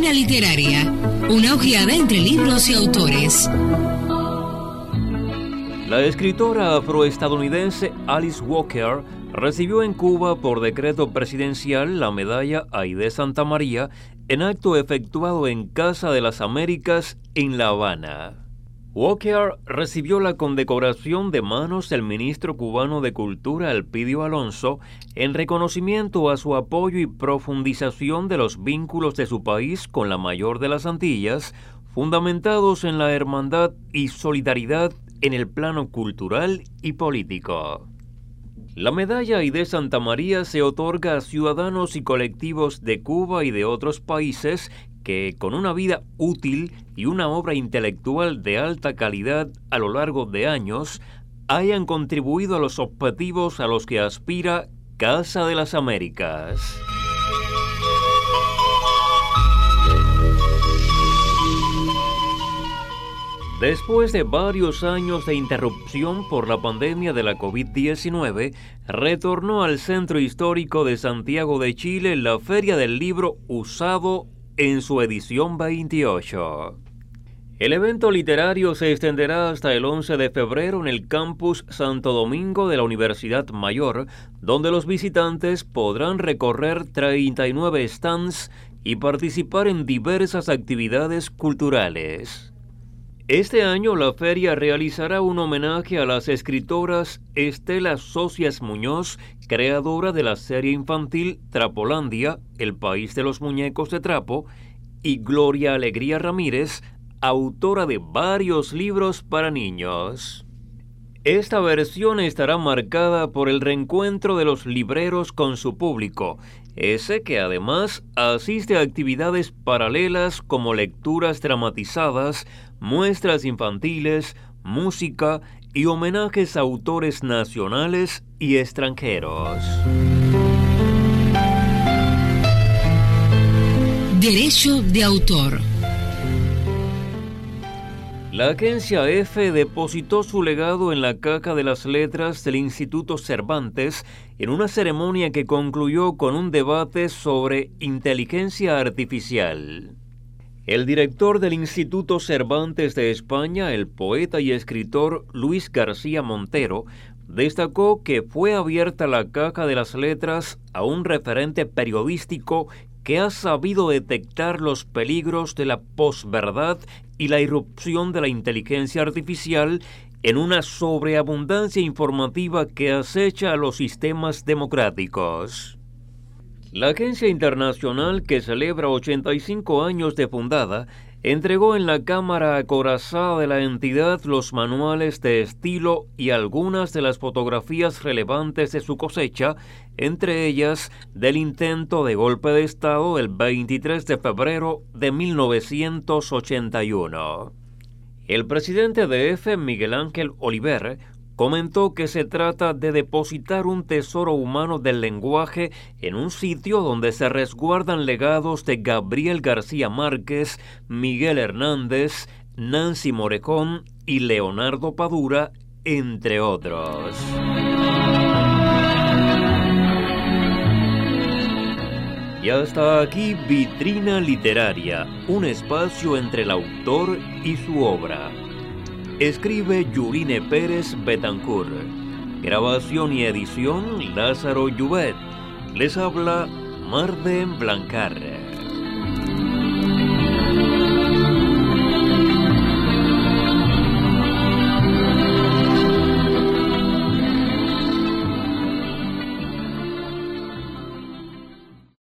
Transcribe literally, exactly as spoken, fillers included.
Vitrina Literaria, una ojeada entre libros y autores. La escritora afroestadounidense Alice Walker recibió en Cuba por decreto presidencial la medalla Aide Santamaría en acto efectuado en Casa de las Américas en La Habana. Walker recibió la condecoración de manos del ministro cubano de Cultura Elpidio Alonso en reconocimiento a su apoyo y profundización de los vínculos de su país con la mayor de las Antillas, fundamentados en la hermandad y solidaridad en el plano cultural y político. La medalla Aide Santamaría se otorga a ciudadanos y colectivos de Cuba y de otros países que, con una vida útil y una obra intelectual de alta calidad a lo largo de años, hayan contribuido a los objetivos a los que aspira Casa de las Américas. Después de varios años de interrupción por la pandemia de la COVID diecinueve, retornó al Centro Histórico de Santiago de Chile la Feria del Libro Usado en su edición veintiocho. El evento literario se extenderá hasta el once de febrero en el campus Santo Domingo de la Universidad Mayor, donde los visitantes podrán recorrer treinta y nueve stands y participar en diversas actividades culturales. Este año la feria realizará un homenaje a las escritoras Estela Socias Muñoz, creadora de la serie infantil Trapolandia, el país de los muñecos de trapo, y Gloria Alegría Ramírez, autora de varios libros para niños. Esta versión estará marcada por el reencuentro de los libreros con su público, ese que además asiste a actividades paralelas como lecturas dramatizadas, muestras infantiles, música y homenajes a autores nacionales y extranjeros. Derecho de autor. La agencia EFE depositó su legado en la Caja de las Letras del Instituto Cervantes en una ceremonia que concluyó con un debate sobre inteligencia artificial. El director del Instituto Cervantes de España, el poeta y escritor Luis García Montero, destacó que fue abierta la Caja de las Letras a un referente periodístico que ha sabido detectar los peligros de la posverdad y la irrupción de la inteligencia artificial en una sobreabundancia informativa que acecha a los sistemas democráticos. La agencia internacional, que celebra ochenta y cinco años de fundada, entregó en la cámara acorazada de la entidad los manuales de estilo y algunas de las fotografías relevantes de su cosecha, entre ellas del intento de golpe de Estado el veintitrés de febrero de mil novecientos ochenta y uno. El presidente de EFE, Miguel Ángel Oliver, comentó que se trata de depositar un tesoro humano del lenguaje en un sitio donde se resguardan legados de Gabriel García Márquez, Miguel Hernández, Nancy Morejón y Leonardo Padura, entre otros. Y hasta aquí Vitrina Literaria, un espacio entre el autor y su obra. Escribe Yurine Pérez Betancourt. Grabación y edición Lázaro Llubet. Les habla Marden Blancar.